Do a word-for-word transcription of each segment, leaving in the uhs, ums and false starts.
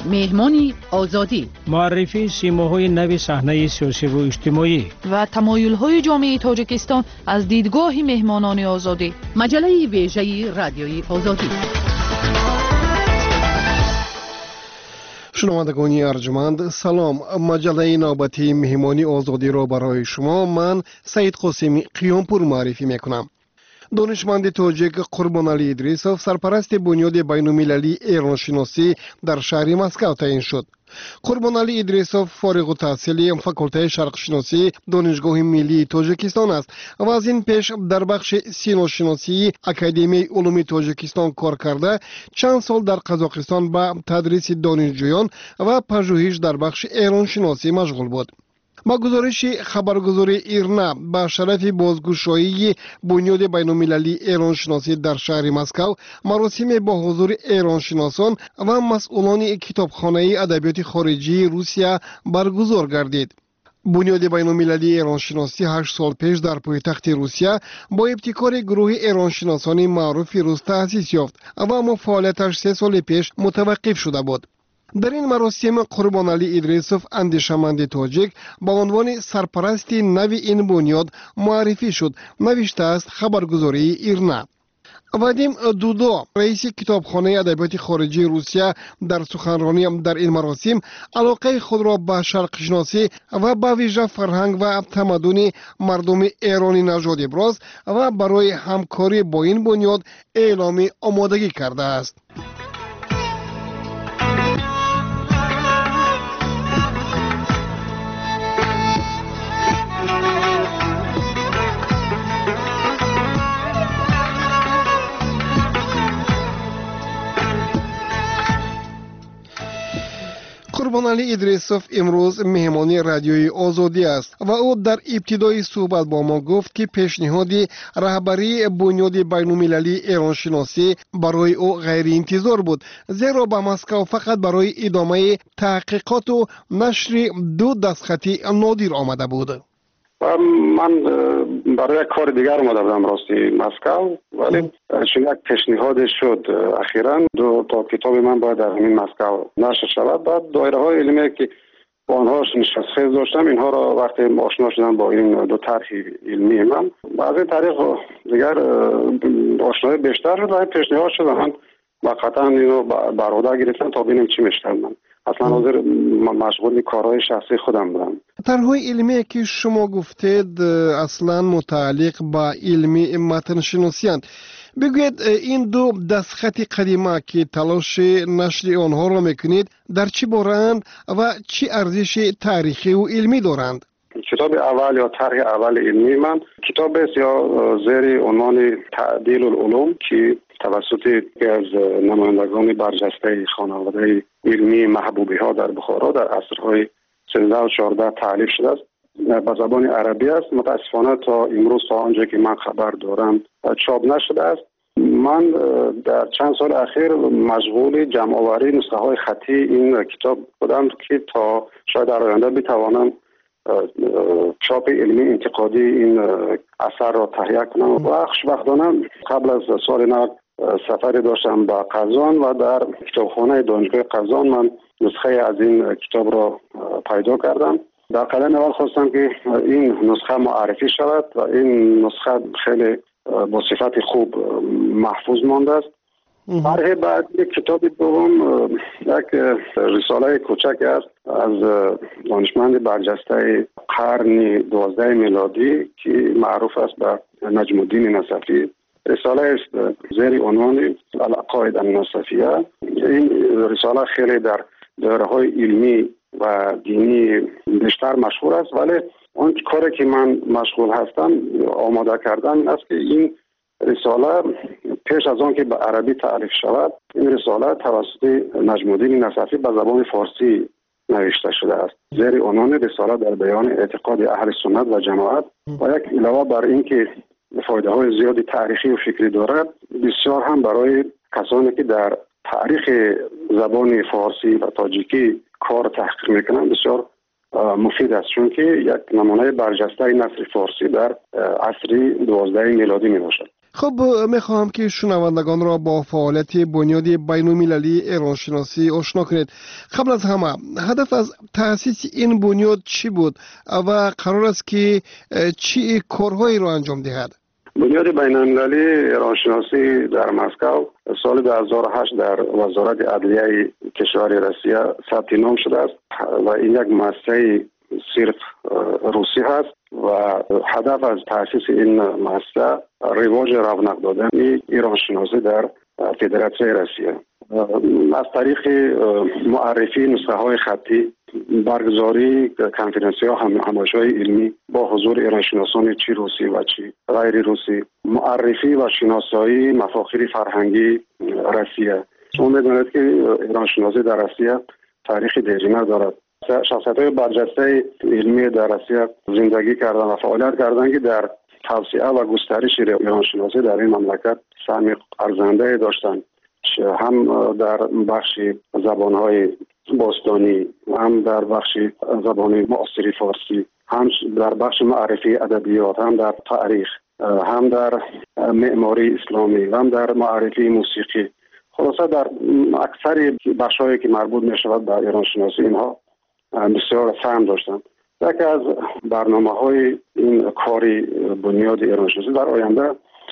مهمانی آزادی، معرفی سیماهای نو صحنه سیاسی و اجتماعی و تمایل‌های جامعه تاجیکستان از دیدگاه مهمانان آزادی. مجله ویژه رادیوی آزادی. شنوندگان ارجمند سلام. مجله نوبتی مهمانی آزادی را برای شما من سعید قاسمی قیامپور معرفی میکنم. دانشمند تاجیک قربانعلی ادریسوف سرپرست بنیاد بین‌المللی ایرانشناسی در شهر مسکو تعیین شد. قربانعلی ادریسوف فارغ التحصیل فاکولته شرقشناسی دانشگاه ملی تاجیکستان است و از این پیش در بخش سینوشناسی اکادمی علوم تاجیکستان کار کرده چند سال در قزاقستان به تدریس دانشجویان و پژوهش در بخش ایرانشناسی مشغول بود. با گزارش خبرگزاری ایرنا با شرف بازگشایی بنیاد بین‌المللی ایرانشناسی در شهر مسکو مراسم با حضور ایرانشناسان و مسئولان کتابخانه ادبیات خارجی روسیه برگزار گردید. بنیاد بین‌المللی ایرانشناسی هشت سال پیش در پایتخت روسیه با ابتکار گروه ایرانشناسان معروف روس تأسیس یافت و اما فعالیتش سه سال پیش متوقف شده بود. در این مراسم قربانعلی ادریسوف اندیشمند تاجیک با عنوان سرپرست نو این بنیاد معرفی شد. نوشته است خبرگزاری ایرنا. وادیم دودو رئیس کتابخانه ادبیات خارجی روسیه در سخنرانی در این مراسم علاقه خود را به شرق شناسی و به ویژه فرهنگ و تمدن مردم ایرانی نژاد ابراز و برای همکاری با این بنیاد اعلام آمادگی کرده است. قربانعلی ادریسوف امروز مهمانی رادیوی آزادی است و او در ابتدای صحبت با ما گفت که پیشنهاد رهبری بنیاد بین‌المللی ایرانشناسی برای او غیر انتظار بود، زیرا به مسکو فقط برای ادامه تحقیقات و نشر دو دستخطی نادر آمده بود. من برای کار دیگر اومده بودم راستی مسکو، ولی چون یک پیشنهاد شد اخیراً دو تا کتاب من باید در همین مسکو نشر شود. بعد دایره های علمی که با آنها نشستخیز داشتم اینها را وقتی آشنا شدم با این دو طرح علمی من از این طریق دیگر آشنایی بیشتر شد و این پیشنهاد شد من واقعا اینو بر عهده گرفتم تا ببینیم چی میشه. من اصلا حاضر مشغول کارهای شخصی خودم بودم. طرح‌های علمی که شما گفتید اصلا متعلق با علمی متن شناسی اند. بگوید این دو دستخط قدیمه که تلاش نشر آنها را میکنید در چی بارند و چی ارزش تاریخی و علمی دارند؟ کتاب اول یا طرح اول علمی من کتاب است یا زیر عنوان تعدیل العلوم که توسط یکی از نمایندگان برجسته خانواده علمی محبوبی ها در بخارا در عصرهای سیزده و چهارده تالیف شده است. به زبان عربی است. متاسفانه تا امروز تا آنجا که من خبر دارم چاپ نشده است. من در چند سال اخیر مشغول جمع آوری نسخه های خطی این کتاب بودم که تا شاید در آینده بتوانم چاپ علمی انتقادی این اثر را تهیه کنم. و خوشبختانه قبل از سال نو سفری داشتم به قزان و در کتابخانه دانشگاه قزان من نسخه از این کتاب را پیدا کردم. در قدم اول خواستم که این نسخه معرفی شود و این نسخه خیلی با صفت خوب محفوظ مانده است. طرح بعد یک کتاب دوم یک رساله کوچک است از دانشمند برجسته قرن دوازده میلادی که معروف است به نجم الدین نصفی. رساله است زیر عنوان العقاید النصفیه. این رساله خیلی در دایره‌های علمی و دینی بیشتر مشهور است، ولی اون کاری که من مشغول هستم آماده کردن این است که این رساله پیش از آن که به عربی تعریف شود این رساله توسط نجم الدین نصفی به زبان فارسی نوشته شده است. زیر عنوان رساله در بیان اعتقاد اهل سنت و جماعت و یک علاوه بر این که فایده های زیادی تاریخی و فکری دارد، بسیار هم برای کسانی که در تاریخ زبان فارسی و تاجیکی کار تحقیق میکنند بسیار مفید است، چون که یک نمونه برجسته نثر فارسی در عصر دوازده میلادی می باشد. خب میخواهم که شنوندگان را با فعالیت بنیاد بین‌المللی ایرانشناسی آشنا کنید. قبل از همه هدف از تأسیس این بنیاد چی بود و قرار است که چی کارهایی را انجام دهد؟ بنیاد بین‌المللی ایرانشناسی در مسکو سال دو هزار و هشت در وزارت عدلیه کشور روسیه ثبت نام شده است و این یک مؤسسه صرف روسی هست و هدف از تأسیس این مؤسسه رواج رونق دادن ایرانشناسی در فدراسیون روسیه از طریق معرفی نسخه های خطی، برگزاری کنفرانسی ها هم همایش‌های علمی با حضور ایرانشناسان چی روسی و چی غیر روسی، معرفی و شناسایی مفاخر فرهنگی روسیه. شما می‌دانید که ایرانشناسی در روسیه تاریخ دیرینه دارد. شخصیت‌های برجسته علمی در روسیه زندگی کردن و فعالیت کردن که در توسعه و گسترش ایرانشناسی در این مملکت سهم ارزنده داشتند، هم در بخش زبان‌های باستانی، هم در بخش زبان معاصر فارسی، هم در بخش معرفی ادبیات، هم در تاریخ، هم در معماری اسلامی، هم در معرفی موسیقی. خلاصه در اکثر بخش‌هایی که مربوط می‌شود به ایرانشناسی اینها بسیار سهم داشتند. یکی از برنامه‌های این کاری بنیاد ایرانشناسی در آینده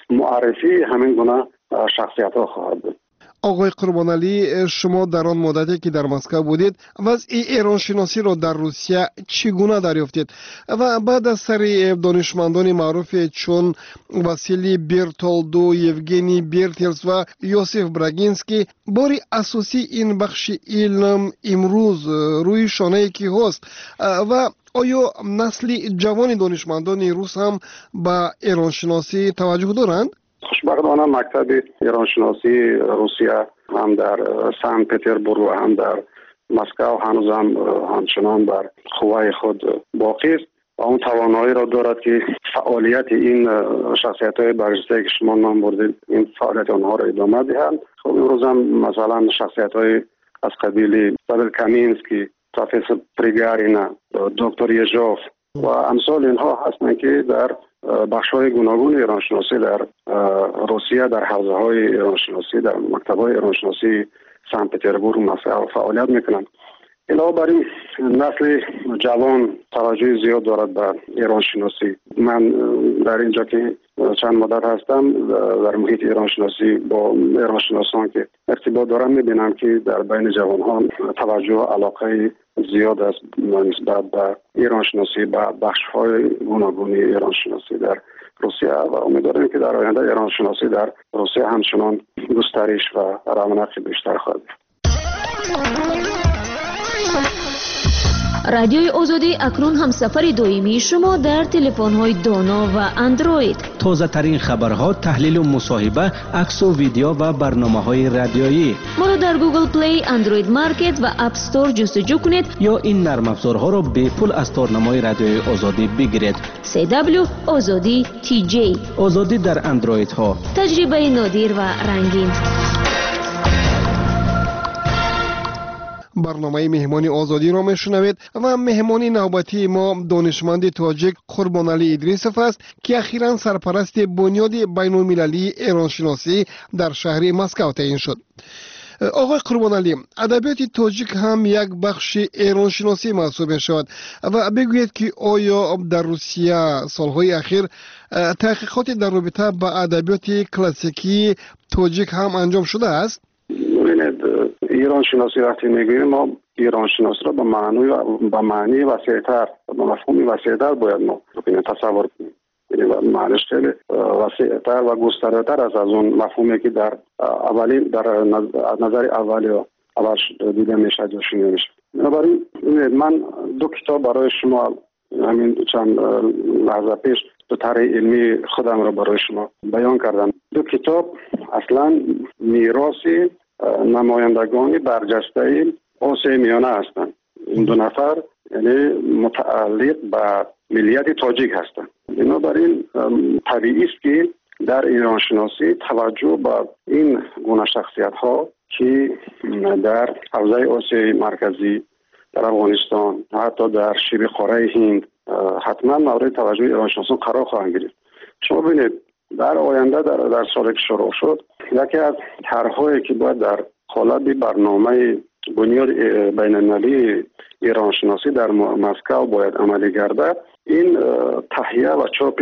معرفی همین گونه شخصیت‌ها خواهد بود. آقای قربانعلی، شما در آن مدتی که در مسکو بودید وضع ایرانشناسی را در روسیه چگونه دریافتید و بعد از سر دانشمندان معروف چون واسیلی برتولدو، یوگنی برتلس و یوسف براگینسکی باری اساسی این بخش علم امروز روی شانه کی هست و آیا نسل جوان دانشمندان روس هم به ایرانشناسی توجه دارند؟ خوشبختانه مکتب ایرانشناسی روسیه هم در سن پترزبورگ و هم در مسکو هنوز هم همچنان بر قوای خود باقی است و اون توانایی را دارد که فعالیت این شخصیت‌های برجسته که شما نام بردید این فعالیت آنها را ادامه دهند. خب امروز هم مثلا شخصیت‌های از قبیل پاول کامینسکی، پروفسور پریگارینا، دکتر یژوف و امثال اینها هستند که در بخش‌های گوناگون ایرانشناسی در روسیه در حوزه‌های ایرانشناسی در مکتب‌های ایرانشناسی سن پترزبورگ مسکو فعالیت می‌کنند. علاوه بر این نسل جوان توجه زیاد دارد به ایرانشناسی. من در اینجا که چند مدت هستم در محیط ایرانشناسی با ایرانشناسان که ارتباط دارم می‌بینم که در بین جوان‌ها توجه و علاقه زیاد است نسبت به ایرانشناسی به بخش‌های گوناگون ایرانشناسی در روسیه و امیدوارم که در آینده ایرانشناسی در روسیه همچنان گسترش و رونق بیشتر خواهد یافت. رادیوی آزادی اکنون هم سفر دائمی شما در تلفن‌های دانا و اندروید. تازه ترین خبرها، تحلیل و مصاحبه، عکس و ویدیو و برنامه‌های رادیویی. ما را در گوگل پلی، اندروید مارکت و اپ استور جستجو کنید یا این نرم افزارها را به پول از تارنمای رادیوی آزادی بگیرید. سی دبلیو آزادی تی جی. آزادی در اندروید ها. تجربه نادر و رنگین. برنامه مهمانی آزادی را میشنوید و مهمانی نوبتی ما دانشمند تاجیک قربانعلی ادریسوف است که اخیراً سرپرست بنیاد بین‌المللی ایرانشناسی در شهر مسکو تعیین شد. آقای قربانعلی، ادبیات تاجیک هم یک بخش ایرانشناسی محسوب می شود و بگویید که آیا در روسیه سالهای اخیر تحقیقات در رابطه با ادبیات کلاسیکی تاجیک هم انجام شده است؟ ایران شناسی وقتی میگوییم ما ایران شناسی را به معنی به معنی وسیع‌تر به مفهوم وسیع‌تر باید ما تصور کنیم. یعنی معنیش خیلی وسیع‌تر و گسترده‌تر از از اون مفهومی که در اولین در نظر اول یا اول دیده میشه یا شنیده میشه. بنابراین من دو کتاب برای شما همین چند لحظه پیش دو طرح علمی خودم را برای شما بیان کردم. دو کتاب اصلا میراثی نمایندگان برجسته آسیای میانه هستند. این دو نفر یعنی متعلق به ملیت تاجیک هستند. بنابراین طبیعی است که در ایران شناسی توجه به این گونه شخصیت ها که در حوزه آسیای مرکزی، در افغانستان، حتی در شبه قاره هند حتما مورد توجه ایران شناسان قرار خواهند گرفت. شما ببینید در آینده در, در سالی که شروع شد یکی از طرح‌هایی که باید در قالب برنامه بنیاد بین المللی ایران شناسی در مسکو باید عملی گردد، این تهیه و چاپ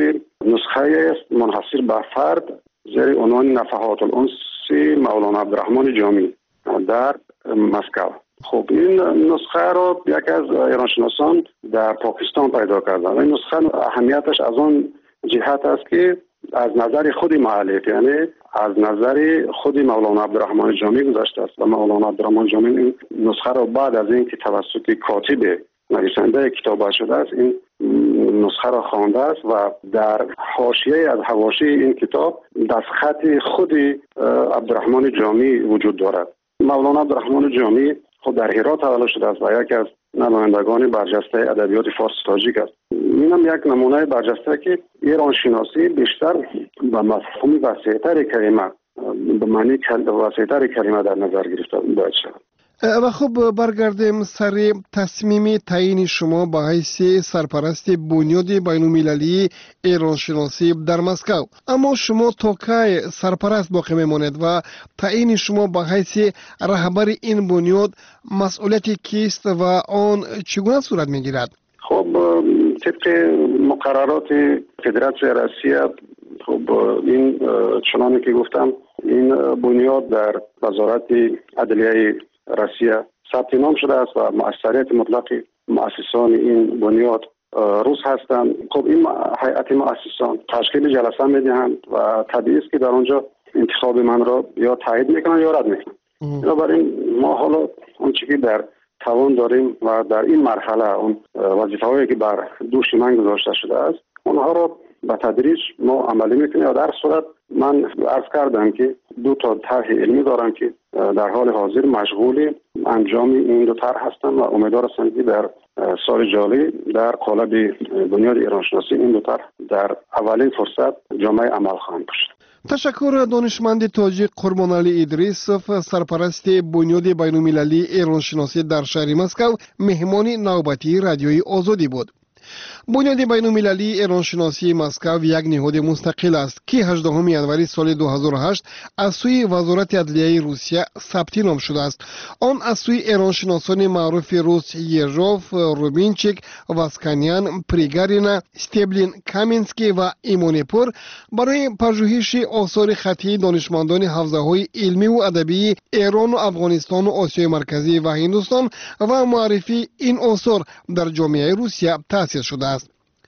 نسخه است منحصر به فرد زیر عنوان نفحات الانس مولانا عبدالرحمن جامی در مسکو. خب این نسخه رو یکی از ایران شناسان در پاکستان پیدا کردن. این نسخه اهمیتش از آن جهت است که از نظر خود مؤلف، یعنی از نظر خود مولانا عبدالرحمن جامی گذشته است و مولانا عبدالرحمن جامی این نسخه را بعد از اینکه توسط کاتب نویسنده کتاب شده است این نسخه را خوانده است و در حاشیه از حواشی این کتاب دستخط خود عبدالرحمن جامی وجود دارد. مولانا عبدالرحمن جامی خود در هرات تولد شده است و یکی از نمایندگان برجسته ادبیات فارسی تاجیک است. اینم یک نمونه برجسته که ایران شناسی بیشتر به مفهوم وسیع‌تر کلمه به معنی وسیع‌تر کلمه در نظر گرفته باید شود. و خب برگردیم سر تصمیم تعیین شما به حیث سرپرست بنیاد بین‌المللی ایران شناسی در مسکو. اما شما تا کی سرپرست باقی میمانید و تعیین شما به حیث رهبر این بنیاد مسئولیت کیست و آن چگونه صورت میگیرد؟ خب طبق مقررات فدراسیون روسیه خب این چنانه که گفتم این بنیاد در وزارت عدلیه روسیه ثبت نام شده است و مؤثریت مطلق مؤسسان این بنیاد روس هستند. خب این هیئت مؤسسان تشکیل جلسه میدهند و طبیعی است که در آنجا انتخاب من را یا تایید میکنن یا رد میکنن. بنابراین ما حالا آنچه که در توان داریم و در این مرحله اون وظیفه‌هایی که بر دوش من گذاشته شده است اونها را به تدریج ما عملی میکنیم. و در صورت من عرض کردم که دو تا طرح علمی دارم که در حال حاضر مشغول انجام این دو طرح هستم و امیدوار هستم که در سال جاری در قالب بنیاد ایران شناسی این دو طرح در اولین فرصت جامعه عمل خواهند داشت. تشکر دانشمند تاجیک قربانعلی ادریسوف، سرپرست بنیاد بین‌المللی ایران شناسی در شهر مسکو، مهمان نوبتی رادیوی آزادی بود. بنیاد بین‌المللی ایران شناسی مسکو یک نهاد مستقل است که هجدهم ژانویه سال دو هزار و هشت از سوی وزارت عدلیه روسیه ثبت نام شده است. آن از سوی ایران شناسان معروف روس یژوف، روبینچیک، واسکانیان، پریگارینا، استبلین، کامینسکی و ایمونپور برای پژوهش آثار خطی دانشمندان حوزه‌های علمی و ادبی ایران و افغانستان و آسیای مرکزی و هندوستان و معرفی این آثار در جامعه روسیه تأسیس شده است.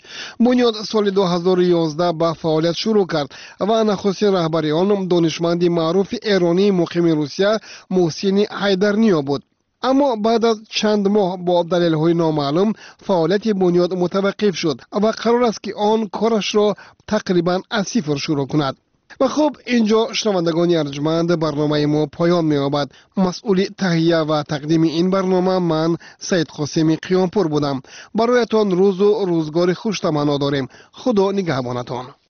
بنیاد سال دو هزار و یازده به فعالیت شروع کرد و نخستین رهبر آن دانشمند معروف ایرانی مقیم روسیه محسن حیدرنیا بود. اما بعد از چند ماه با دلایل نامعلوم فعالیت بنیاد متوقف شد و قرار است که آن کارش را تقریبا از صفر شروع کند. و خب اینجا شنوندگان ارجمند برنامه ما پایان می‌یابد. مسئول تهیه و تقدیم این برنامه من سید قاسمی قیامپور بودم. برایتان روز و روزگار خوش تمنا داریم. خدا نگهبانتان.